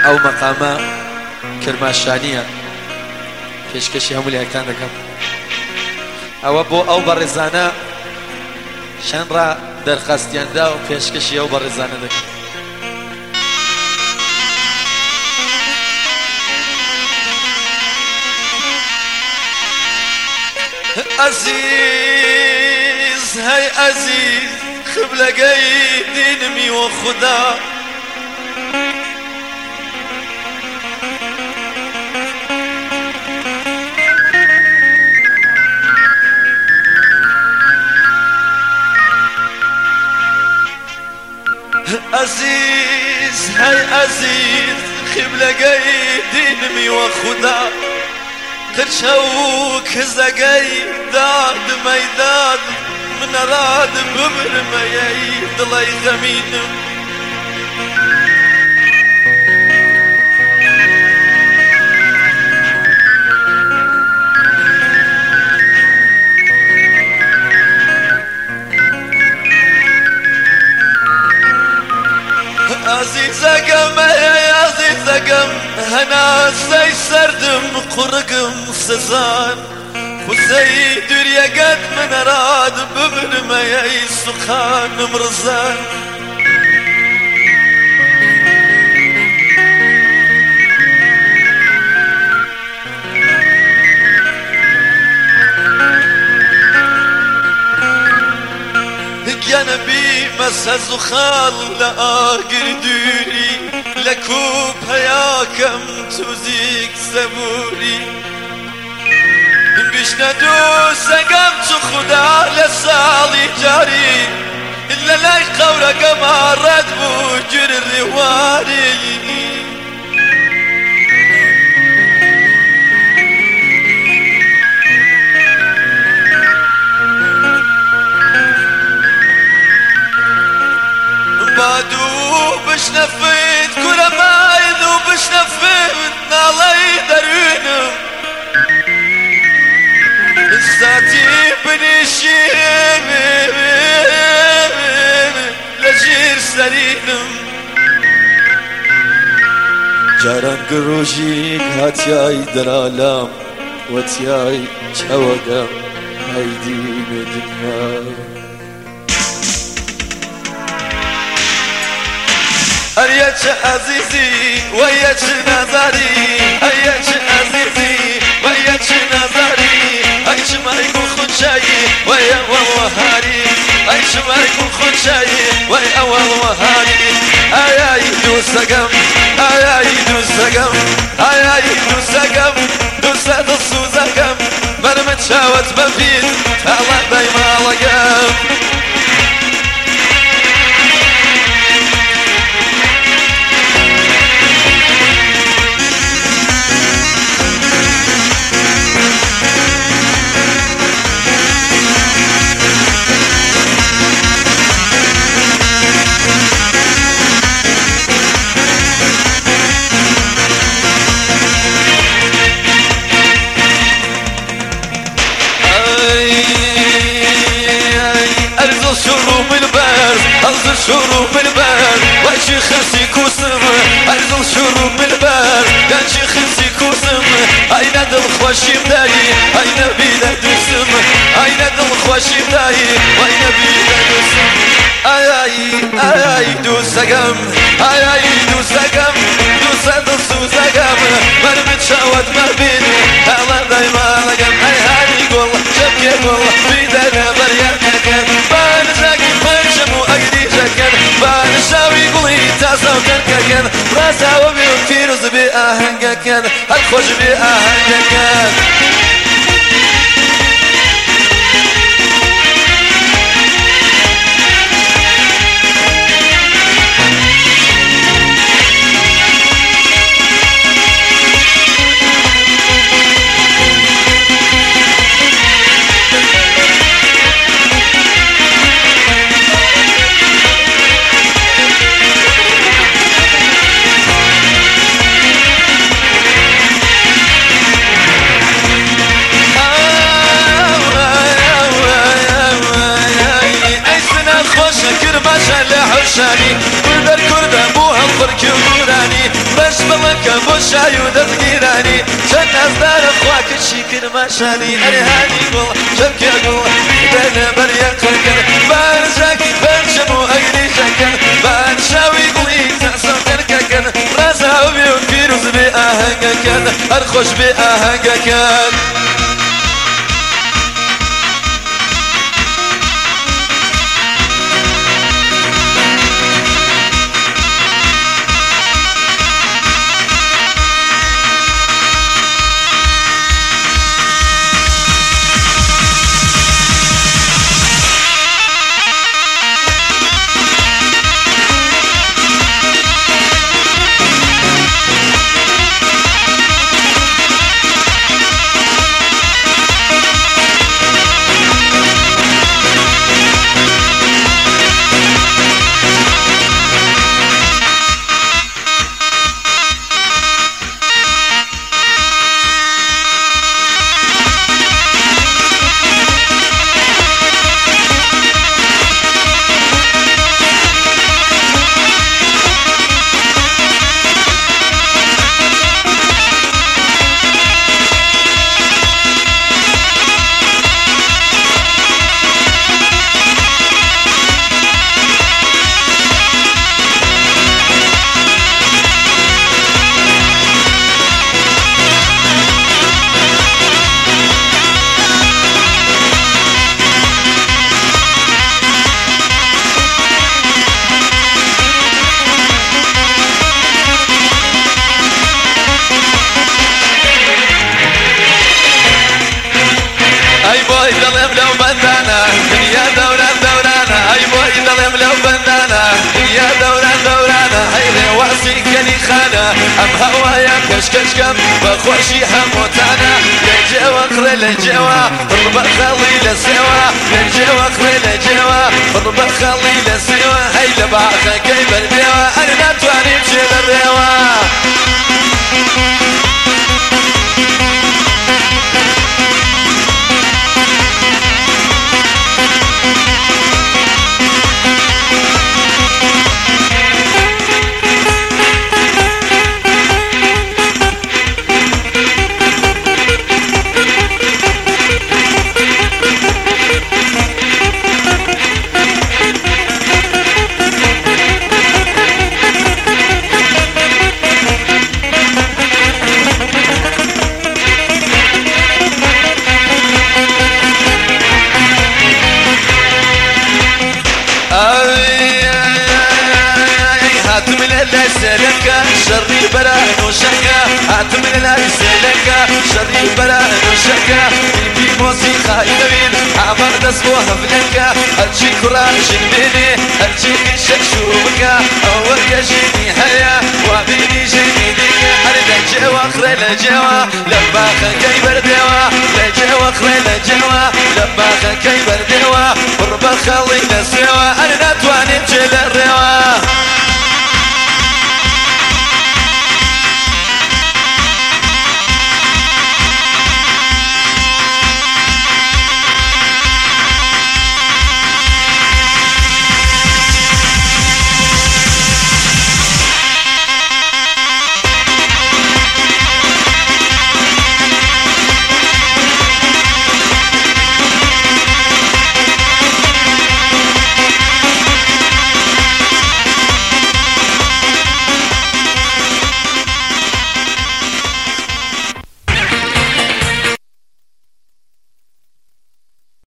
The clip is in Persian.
ئەو مەقامە کرماشانیە پێشکەشی هەموو لایەکتان دەکەم ئەوە بۆ ئەو بەڕێزانە چەند ڕا دەرخەستیاندا و پێشکەشی ئەو بەڕێزانە دەکەم عزیز هەی عزیز خبلەگەی دینمی و خدا عزیز هەی عزیز خبلەگەی دینمی و خدا قرشە و کزەگەی دادمەی داد منەڕاد ببرمەیەی دڵی غەمینم عزیزەکەم عزیزەکەم هەناسەی سەردم قوڕگم سزان خوزەی دوریەکەت منەڕاد ببرمەیەی سوخانم ڕزان گەنەبی مەسەز و خاڵ لە ئاگردووری لە کوب هەیاکەم توزیک سەبووری بیشنە دوو سەگەم چ خودا لە ساڵی جاری لە لای قەورەکەما ڕەت بوو گوێری واری بادو بشنفت كل مايد وبشنفت نالي درونم الساتي بنشيم لجير سرينم جاران گروژین هاتیای دەرالام وەتیای چاوەگەم هەیدینە دنیا أريتش عزيزي ويتش نظري أريتش عزيزي ويتش نظري أيش ما يكون خنشاي ويا وهاري أيش ما يكون خنشاي ويا وهاري أي دوسكم أي دوسكم أي دوسكم دوسة السوزكم برمت شاوت بفيد الله دايما لقم شروب البرد أرض شروب البرد وجه خمسي كوسم أرض شروب البرد يجي خمسي كوسم أين دل خوشي بداي أين بيدا دوسم أين دل خوشي بداي وأين بيدا دوسم أي دوسكم أي دوسكم دوسة دوسكم مرمت شاوت ما بين الله دايما لقم أي هاني قول شبكي قول بيدنا بريانك بانشاوي قولي تاسو كان راسا وبيوم فيروز بأهنجك الخوش بأهنجك حشاني كل در كرد ابوها الفرك وراني بس بوشاي ودزقيراني شن أصدار أخواك الشيكر ما شاني أرهاني قول شبك يقول بين بريا قرقر بانشاك بانشمو أغني شكر بانشاوي قولي تأسر كركر رازا وبيو فيروز بأهنقك أرخش بأهنقك ام هوايا كشكشكم بخوشي حموتانا لجوا اخر لجوا ربع خلي لسوا لجوا اخر لجوا ربع خلي لسوا هي لباخا كيف البيوا انا ما تواني بشيل الروا شري بران وشكا هاتمن لا يسلكا شري بران وشكا في موسيقى يدوين عمر دسبو هفلكا الشي كراش مني الشي كشك شوكا اول يجي